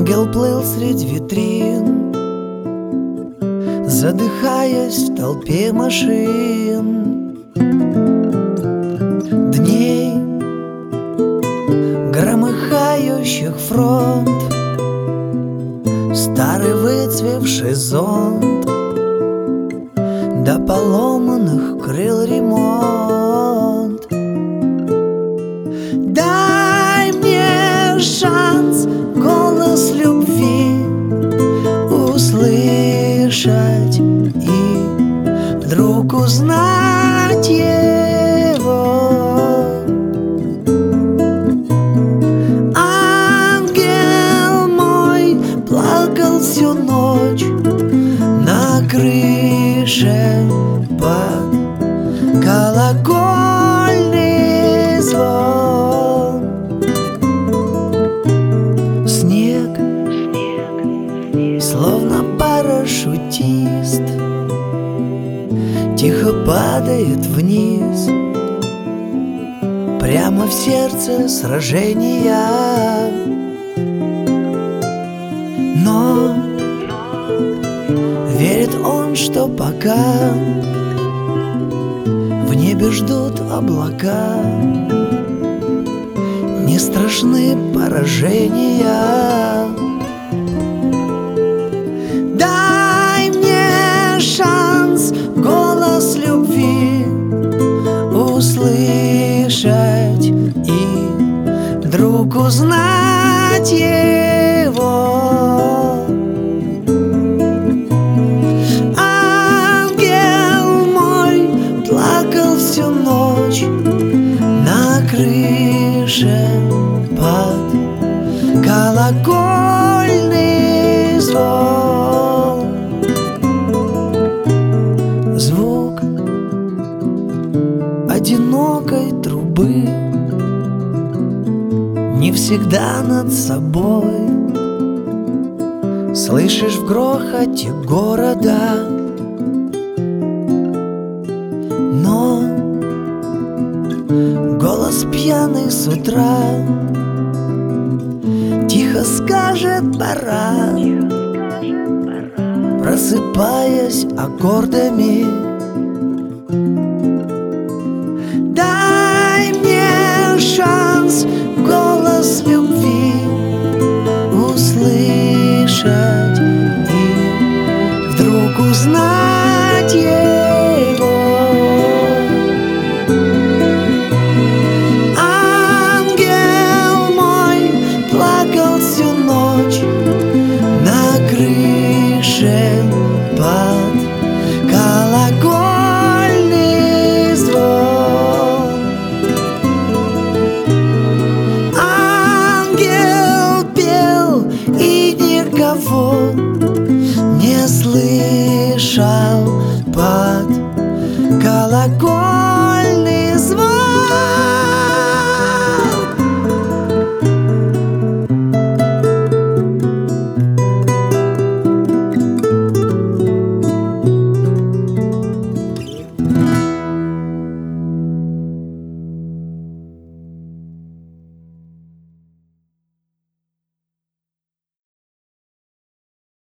Ангел плыл среди витрин, задыхаясь в толпе машин, дней, громыхающих фронт, старый выцвевший зонт, до поломанных крыл ремонт. Дай мне шанс голос любви услышать и вдруг узнать его. Ангел мой плакал всю ночь на крыше под колокольный звон. Снег, словно парашютист, тихо падает вниз, прямо в сердце сражения. Но верит он, что пока в небе ждут облака, не страшны поражения. Дай мне шанс голос любви услышать и вдруг узнать его. Ангел мой плакал всю ночь на крыше под колокольный звон. Звук одинокой трубы не всегда над собой. Слышишь в грохоте города, но голос пьяный с утра тихо скажет пора, просыпаясь аккордами. Дай мне шанс голос любви услышать и вдруг узнать его. Ангел мой плакал всю ночь на крыше под колокольный звон. Ангел пел и никого не слышал под